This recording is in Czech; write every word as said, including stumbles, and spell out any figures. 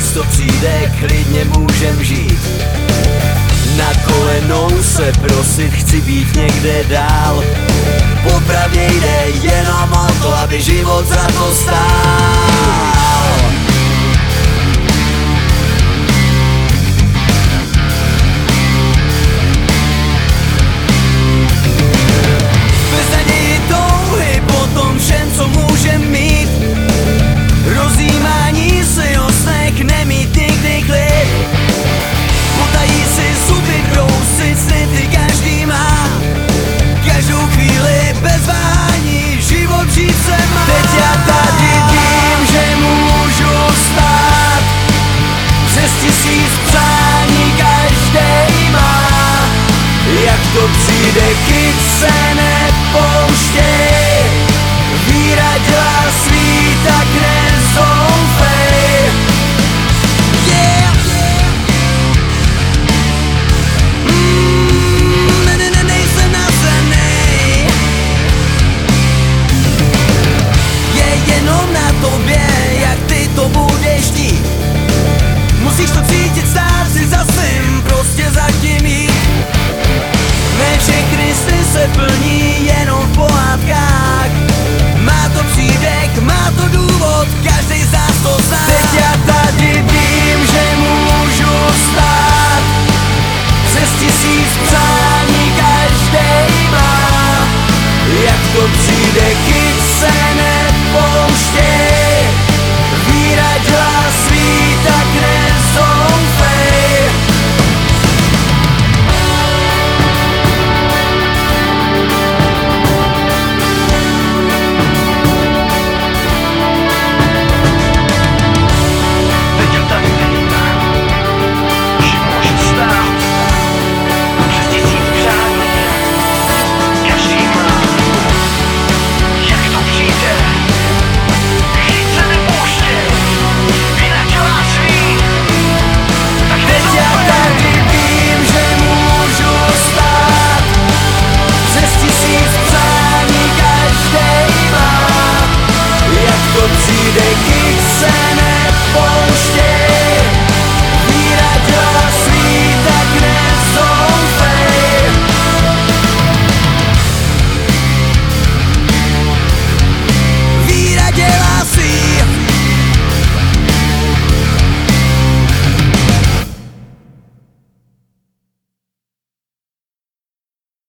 Až to přijde, klidně můžem žít. Na kolenou se prosit, chci být někde dál. Popravdě jde jenom o to, aby život za to stál. Bez naději touhy po tom všem, co můžem mít. Rozjímání si o snech, nemít nikdy klid. Potají si zuby, brousit sny, ty každý má. Každou chvíli bez váhání život žít se má. Teď já tady vím, že můžu stát. Přes tisíc přání každej má. Jak to přijde, chyť se